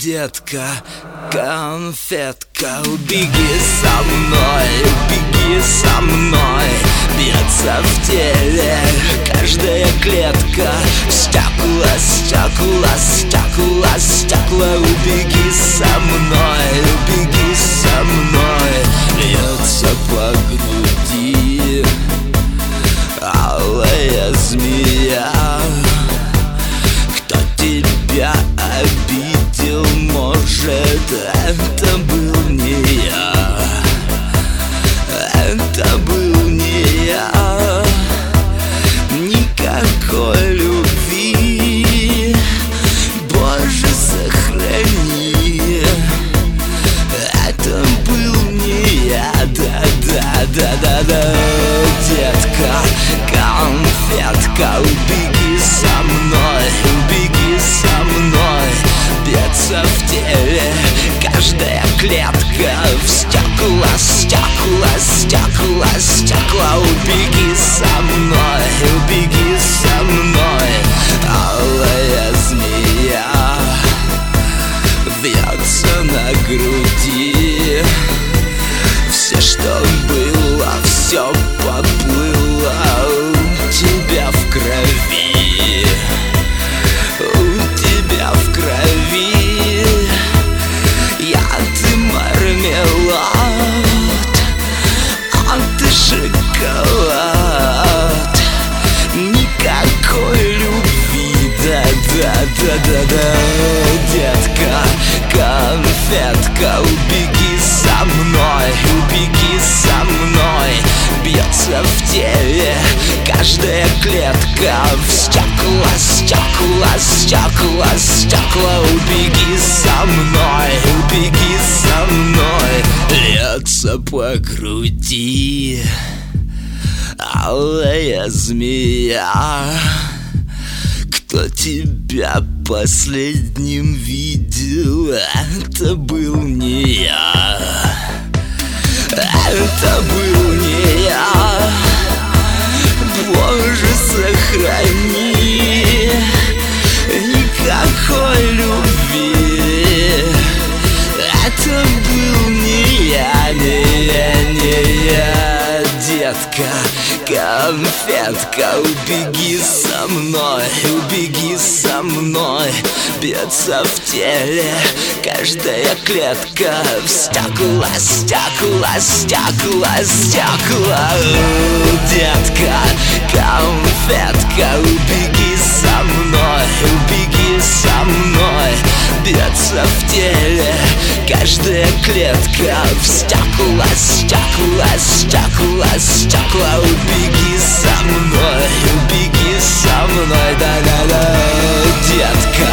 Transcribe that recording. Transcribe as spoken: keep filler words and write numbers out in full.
детка, конфетка, убеги со мной, убеги со мной. Бьется в теле каждая клетка, стекла, стекла, стекла, стекла. Убеги со мной, убеги со мной. Бьется по груди алая змея. Кто тебя обидел, может, это был не я, это был не я. Никакой любви, Боже, сохрани, это был не я, да-да-да-да-да. Детка, конфетка, убеги со мной, убеги со мной. Бьется в теле каждая клетка, в стекла, стекла, стекла, стекла. Убеги со мной, убеги со мной. Алая змея вьется на груди. Все, что было, все поплыло у тебя в крови, у тебя в крови. Я ты мармелад, а ты шоколад. Никакой любви, да-да-да-да-да. Детка, конфетка, убеги со мной, убеги со мной. Бьется в теле каждая клетка, в стекла, стекла, стекла, стекла. Убеги со мной, убеги со мной. Льется по груди алая змея. Кто тебя последним видел, это был не я, это был не я. Боже, сохрани, никакой любви, это был не я, не я, не я. Детка, конфетка, убеги со мной, убеги со мной. Бьется в теле каждая клетка, в стекла, стекла, стекла, стекла. Детка, конфетка, убеги со мной, убеги со мной. Бьется в теле каждая клетка, в стекла, стекла, стекла, стекла. Убеги со мной, убеги со мной, да-да-да. Детка,